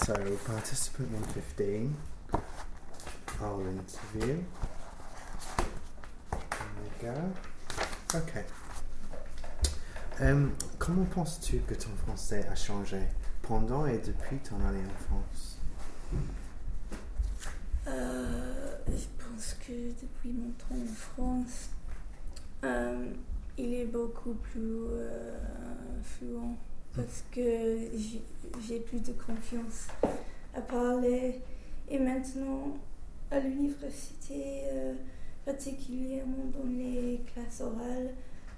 So, participant 115, I'll interview. There we go. Ok. Comment penses-tu que ton français a changé pendant et depuis ton année en France? Je pense que depuis mon temps en France, il est beaucoup plus fluent parce que j'ai plus de confiance à parler. Et maintenant, à l'université, particulièrement dans les classes orales,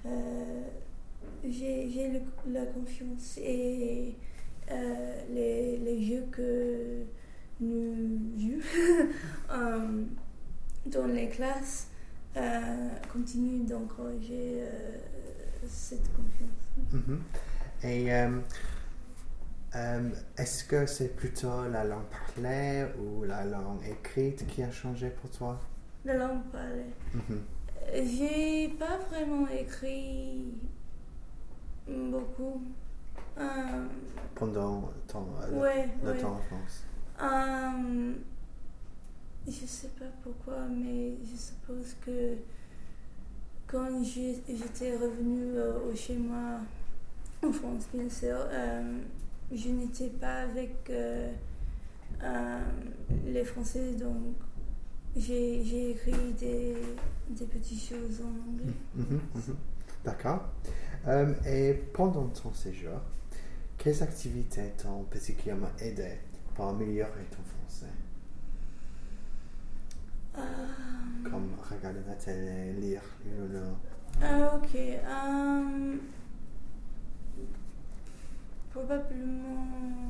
j'ai la confiance et les jeux que nous jouons dans les classes continuent d'encourager cette confiance. Mm-hmm. Et est-ce que c'est plutôt la langue parlée ou la langue écrite qui a changé pour toi? La langue parlée. Mm-hmm. J'ai pas vraiment écrit beaucoup. Pendant le temps en France? Je sais pas pourquoi, mais je suppose que quand j'étais revenue chez moi en France, bien sûr, je n'étais pas avec les Français, donc j'ai écrit des petites choses en anglais. Mm-hmm, mm-hmm. D'accord. Et pendant ton séjour, quelles activités t'ont particulièrement aidé pour améliorer ton français? Comme regarder la télé, lire, Ok. Probablement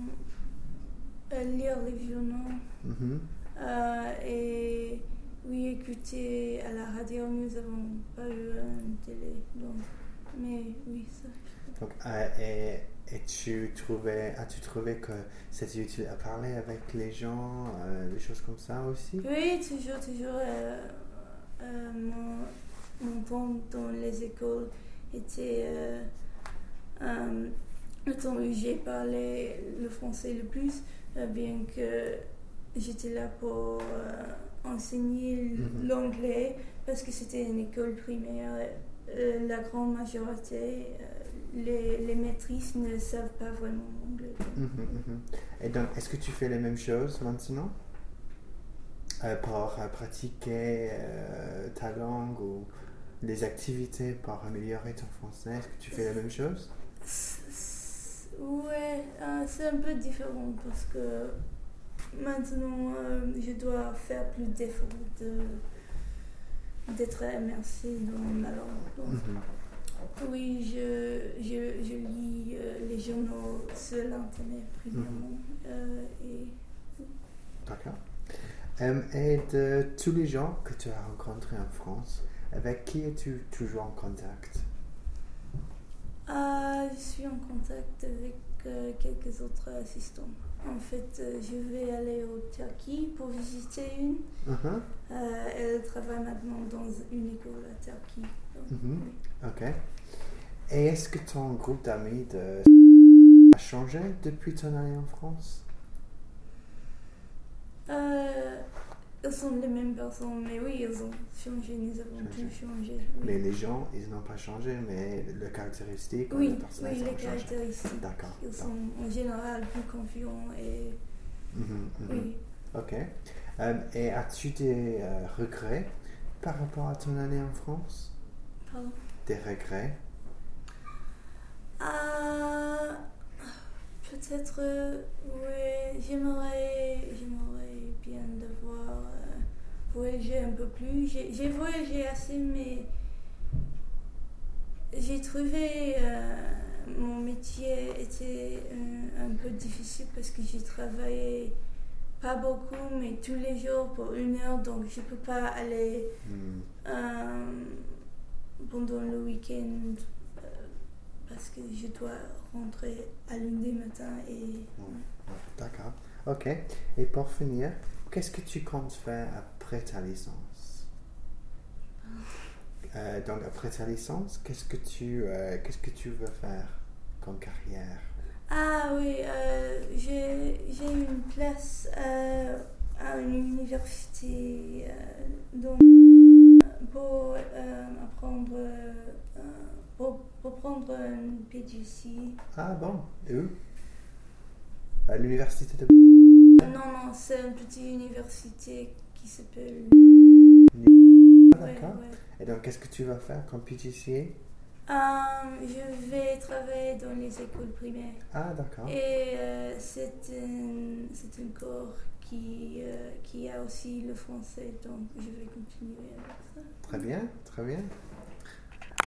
lire les journaux. Mm-hmm. Et oui, écouter à la radio. Nous n'avons pas eu une télé, donc, mais oui, ça. Donc, as-tu trouvé que c'était utile à parler avec les gens, des choses comme ça aussi? Oui, toujours. Mon temps dans les écoles était le temps où j'ai parlé le français le plus, bien que j'étais là pour enseigner l'anglais, parce que c'était une école primaire. La grande majorité, les maîtrises ne savent pas vraiment l'anglais. Et donc, est-ce que tu fais les mêmes choses maintenant pour pratiquer ta langue ou des activités pour améliorer ton français? Est-ce que tu fais les mêmes choses? Ouais, c'est un peu différent parce que maintenant je dois faire plus d'efforts d'être immersée dans ma langue. Donc, oui, je lis les journaux sur l'internet premièrement. D'accord. Et de tous les gens que tu as rencontrés en France, avec qui es-tu toujours en contact? Je suis en contact avec quelques autres assistants. En fait, je vais aller au Turquie pour visiter une. Elle travaille maintenant dans une école à Turquie. Donc, Ok. Et est-ce que ton groupe d'amis a changé depuis ton année en France? Ils sont les mêmes personnes, mais oui, ils ont changé, nous avons tous changé. Oui. Mais les gens, ils n'ont pas changé, mais les caractéristiques, oui, les personnages oui, les ont changé. caractéristiques. D'accord. Ils sont en général plus confiants et... Oui. Ok. Et as-tu des regrets par rapport à ton année en France? Pardon? Des regrets? Peut-être, oui, j'aimerais bien devoir voyager un peu plus. J'ai voyagé assez, mais j'ai trouvé mon métier était un peu difficile parce que j'ai travaillé pas beaucoup, mais tous les jours pour 1 heure, donc je peux pas aller pendant le week-end parce que je dois rentrer à lundi matin et... D'accord. Ok. Et pour finir, qu'est-ce que tu comptes faire après ta licence? Donc après ta licence, qu'est-ce que tu veux faire comme carrière? Ah oui, j'ai une place à une université pour apprendre, pour prendre un PGC. Ah bon, et où? À l'université de... Non, c'est une petite université qui s'appelle... Ah, d'accord. Ouais. Et donc, qu'est-ce que tu vas faire comme PGCA? Je vais travailler dans les écoles primaires. Ah, d'accord. Et c'est un cours qui a aussi le français, donc je vais continuer avec ça. Très bien, très bien.